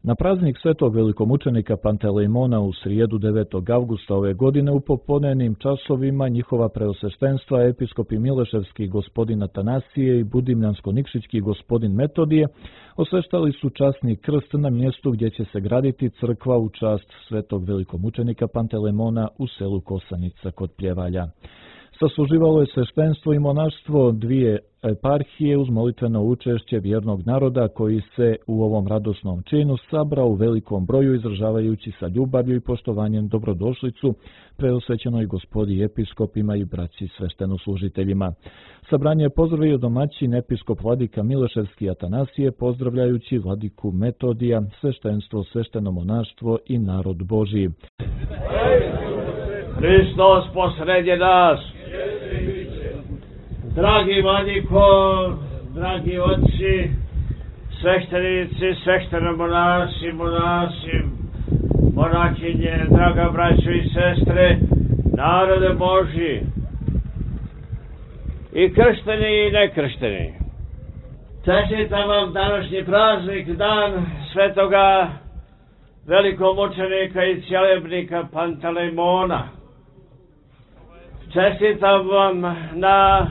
Na praznik svetog velikomučenika Pantelejmona u srijedu 9. avgusta ove godine u popodnevnim časovima njihova preosveštenstva episkopi Mileševski gospodin Atanasije i Budimljansko-Nikšićki gospodin Metodije osveštali su časni krst na mjestu gdje će se graditi crkva u čast svetog velikomučenika Pantelejmona u selu Kosanica kod Pljevalja. Sasluživalo je sveštenstvo i monaštvo dvije eparhije uz molitveno učešće vjernog naroda koji se u ovom radosnom činu sabrao u velikom broju izražavajući sa ljubavlju i poštovanjem dobrodošlicu preosvećenoj gospodi episkopima i braći sveštenoslужiteljima. Sabranje je pozdravio domaćin episkop vladika Mileševski Atanasije pozdravljajući vladiku Metodija, sveštenstvo, svešteno monaštvo i narod Božiji. Hristos posredje nas. Dragi vladiko, dragi oci, sveštenici, sveštenomonasi, monakinje, draga braćo i sestre, narode Božji, i kršteni i nekršteni. Čestitam vam današnji praznik, dan svetoga velikomučenika i cjelebnika Pantelejmona. Čestitam vam na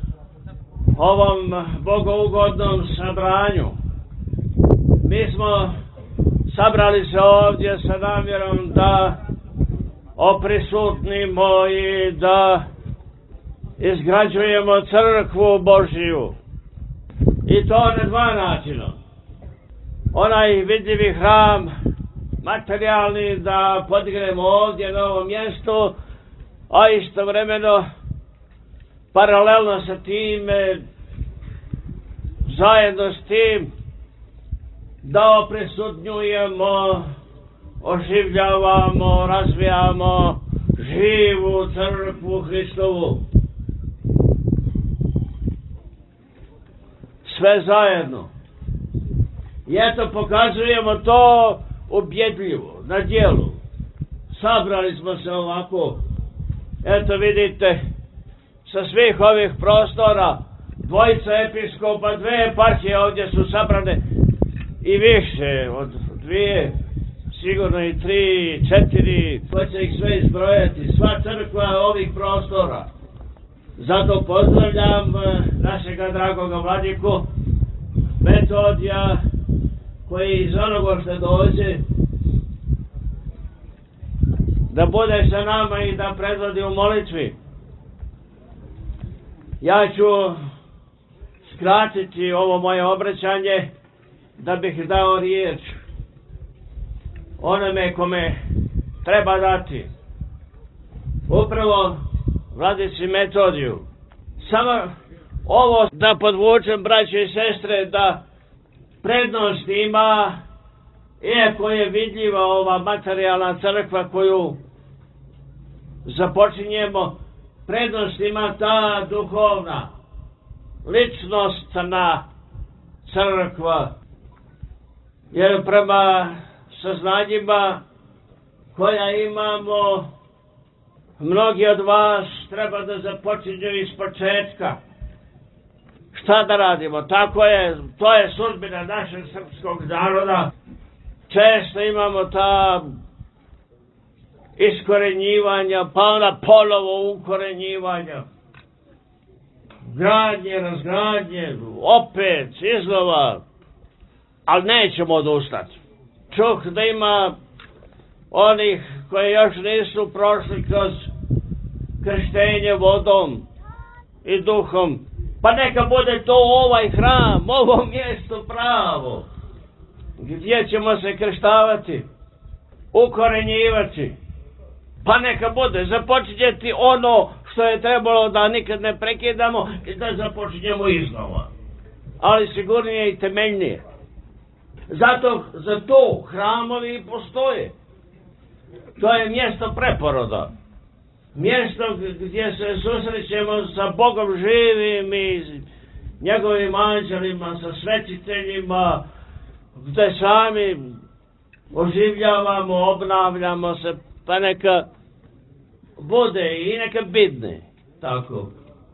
ovom bogougodnom sabranju. Mi smo sabrali se ovdje sa namjerom da oprisutnimo i da izgrađujemo crkvu Božiju. I to na dva načina. Onaj vidljivi hram, materijalni, da podignemo ovdje na ovom mjestu, a istovremeno paralelno sa time, zajedno s tim, da oprisutnjujemo, oživljavamo, razvijamo živu crkvu Hristovu. Sve zajedno. I eto pokazujemo to ubjedljivo, na djelu. Sabrali smo se ovako, eto vidite, sa svih ovih prostora, dvojica episkopa, dve eparhije ovdje su sabrane i više od dvije, sigurno i 3, 4, ko će ih sve izbrojati, sva crkva ovih prostora. Zato pozdravljam našega dragoga vladiku Metodija, koji iz onoga što dođe da bude sa nama i da predvodi u molitvi. Ja ću skratiti ovo moje obraćanje da bih dao riječ onome kome treba dati. Upravo vladici Metodiju. Samo ovo da podvučem, braće i sestre, da prednost ima, iako je vidljiva ova materijalna crkva koju započinjemo, prednost ima ta duhovna, ličnostna crkva. Jer prema saznanjima koja imamo, mnogi od vas treba da započinju iz početka. Šta da radimo? Tako je, to je sudbina našeg srpskog naroda. Često imamo ta iskorenjivanja, pa ona ponovo ukorenjivanja. Gradnje, razgradnje, opet, iznova. Ali nećemo odustati. Čuh da ima onih koji još nisu prošli kroz krštenje vodom i duhom. Pa neka bude to ovaj hram, ovo mjesto pravo, gdje ćemo se krštavati, ukorenjivati. Pa neka bude, započinjeti ono što je trebalo da nikad ne prekidamo i da započinjemo iznova. Ali sigurnije i temeljnije. Zato za to hramovi i postoje. To je mjesto preporoda. Mjesto gdje se susrećemo sa Bogom živim i njegovim anđelima, sa svećiteljima, gdje sami oživljavamo, obnavljamo se, pa neka bude i neka bidne. Tako.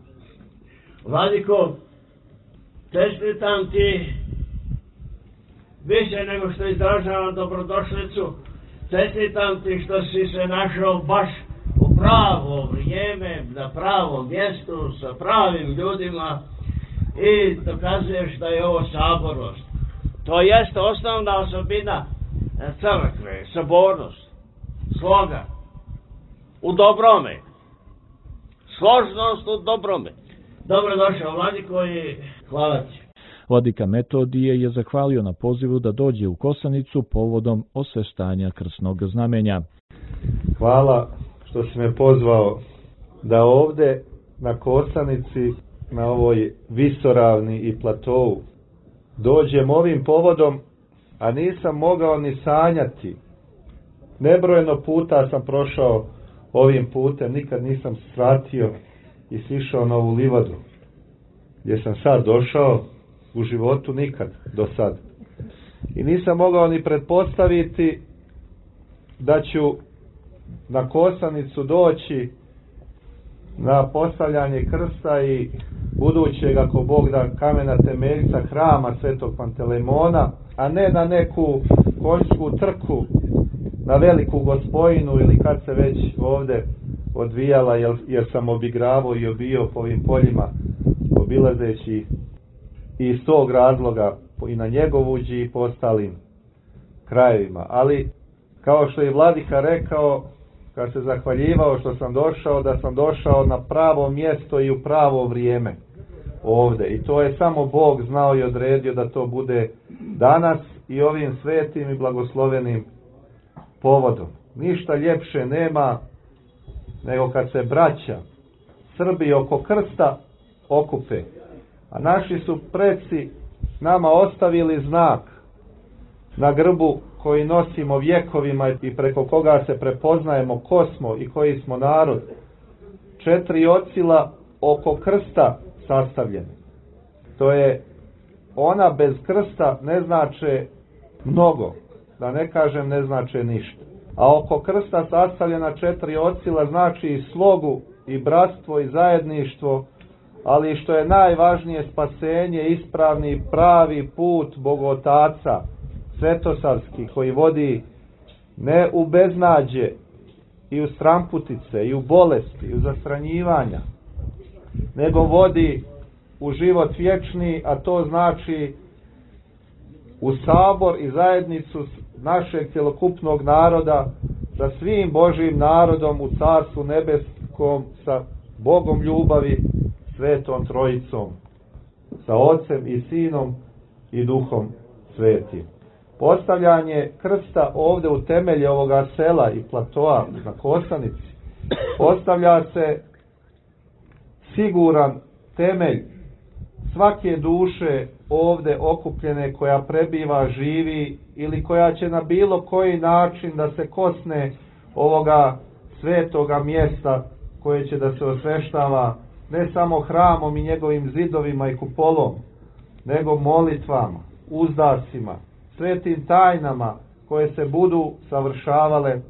Vladiko, čestitam ti više nego što izražavam dobrodošlicu, čestitam ti što si se našao baš u pravo vrijeme, na pravom mjestu, sa pravim ljudima i dokazuješ da je ovo sabornost. To jeste osnovna osobina crkve, sabornost, sloga, u dobrome, složnost u dobrome. Dobrodošao, Vladiko, i hvala ti. Vladika Metodije je zahvalio na pozivu da dođe u Kosanicu povodom osveštanja krsnog znamenja. Hvala što si me pozvao da ovde na Kosanici, na ovoj visoravni i platovu, dođem ovim povodom, a nisam mogao ni sanjati. Nebrojeno puta sam prošao ovim putem, nikad nisam svratio i sišao na ovu livadu, gdje sam sad došao, u životu nikad do sad. I nisam mogao ni pretpostaviti da ću na Kosanicu doći na postavljanje krsta i budućeg, ako Bog da, kamena temeljca hrama Svetog Pantelejmona, a ne na neku konjsku trku, na Veliku Gospojinu ili kad se već ovde odvijala, jer sam obigravao i obio po ovim poljima, obilazeći i iz tog razloga i na Njegovuđi i po ostalim krajevima. Ali, kao što je Vladika rekao, kad se zahvaljivao što sam došao, da sam došao na pravo mjesto i u pravo vrijeme ovde. I to je samo Bog znao i odredio da to bude danas i ovim svetim i blagoslovenim povodom. Ništa ljepše nema nego kad se braća Srbi oko krsta okupe. A naši su preci nama ostavili znak na grbu koji nosimo vjekovima i preko koga se prepoznajemo ko smo i koji smo narod. 4 ocila oko krsta sastavljene. To je, ona bez krsta ne znače mnogo, da ne kažem ne znače ništa. A oko krsta sastavljena 4 ocila znači i slogu, i bratstvo, i zajedništvo, ali što je najvažnije, spasenje, ispravni, pravi put Bogotaca, svetosavski, koji vodi ne u beznađe i u stramputice, i u bolesti, i u zastranjivanja, nego vodi u život vječni, a to znači u sabor i zajednicu našeg cjelokupnog naroda sa svim Božjim narodom u Carstvu nebeskom, sa Bogom ljubavi, Svetom Trojicom, sa Otcem i Sinom i Duhom Svetim. Postavljanje krsta ovde u temelje ovoga sela i platoa na Kosanici postavlja se siguran temelj svake duše ovde okupljene koja prebiva, živi ili koja će na bilo koji način da se kosne ovoga svetoga mjesta koje će da se osveštava ne samo hramom i njegovim zidovima i kupolom, nego molitvama, uzdasima, svetim tajnama koje se budu savršavale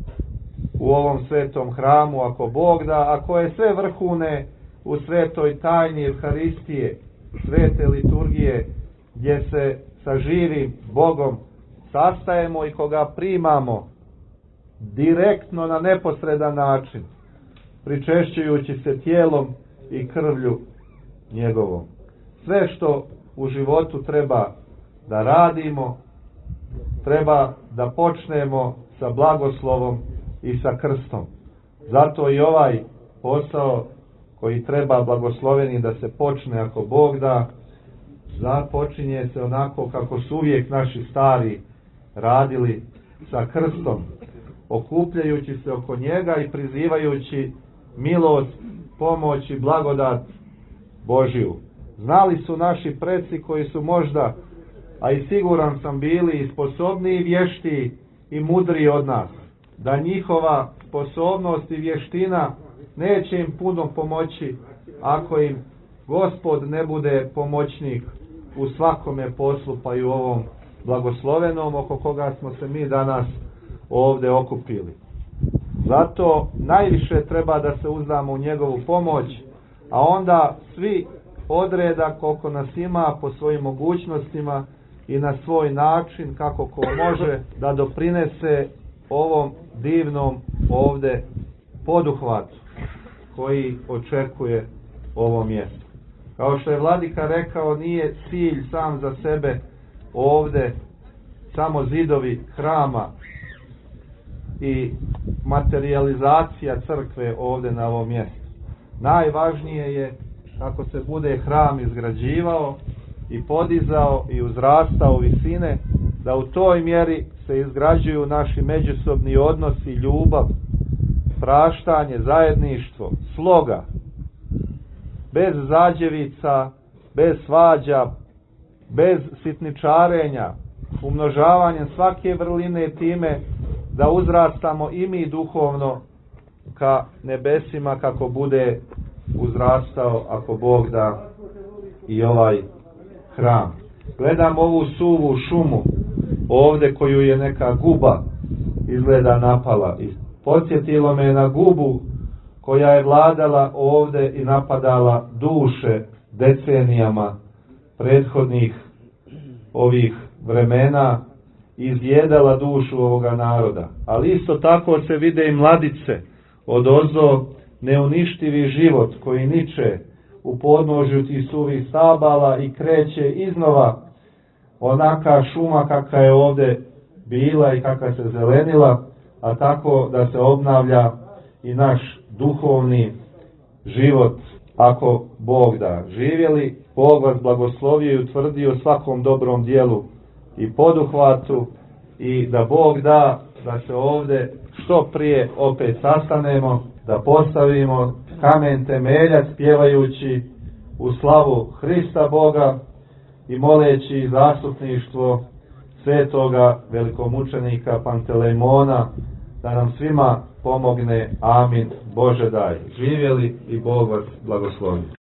u ovom svetom hramu, ako Bog da, a koje sve vrhune u svetoj tajni Evharistije, svete liturgije, gdje se sa živim Bogom sastajemo i koga primamo direktno na neposredan način, pričešćujući se tijelom i krvlju njegovom. Sve što u životu treba da radimo, treba da počnemo sa blagoslovom i sa krstom. Zato i ovaj posao koji treba blagosloveni da se počne, ako Bog da, započinje se onako kako su uvijek naši stari radili, sa krstom, okupljajući se oko njega i prizivajući milost, pomoć i blagodat Božiju. Znali su naši preci koji su možda, a i siguran sam, bili i sposobniji i vještiji i mudriji od nas, da njihova sposobnost i vještina neće im puno pomoći ako im Gospod ne bude pomoćnik u svakome poslu, pa i u ovom blagoslovenom oko koga smo se mi danas ovde okupili. Zato najviše treba da se uzdamo u njegovu pomoć, a onda svi odreda koliko nas ima po svojim mogućnostima i na svoj način, kako ko može, da doprinese ovom divnom ovde poduhvatu koji očekuje ovo mjesto. Kao što je vladika rekao, nije cilj sam za sebe ovde samo zidovi hrama i materijalizacija crkve ovde na ovom mjestu. Najvažnije je kako se bude hram izgrađivao i podizao i uzrastao u visine, da u toj mjeri se izgrađuju naši međusobni odnosi, ljubav, praštanje, zajedništvo, sloga, bez zađevica, bez svađa, bez sitničarenja, umnožavanjem svake vrline time da uzrastamo i mi duhovno ka nebesima kako bude uzrastao, ako Bog da, i ovaj hram. Gledam ovu suvu šumu ovde koju je neka guba izgleda napala i podsjetilo me na gubu koja je vladala ovde i napadala duše decenijama prethodnih ovih vremena i izjedala dušu ovoga naroda. Ali isto tako se vide i mladice odozdo, neuništivi život koji niče u podnožju tih suvih stabala i kreće iznova onaka šuma kakva je ovde bila i kakva se zelenila, a tako da se obnavlja i naš duhovni život, ako Bog da. Živjeli, Bog vas blagoslovio i utvrdio svakom dobrom dijelu i poduhvatu, i da Bog da da se ovde što prije opet sastanemo, da postavimo kamen temeljac pjevajući u slavu Hrista Boga i moleći zastupništvo svetoga velikomučenika Pantelejmona da nam svima pomogne. Amin. Bože daj. Živjeli i Bog vas blagoslovi.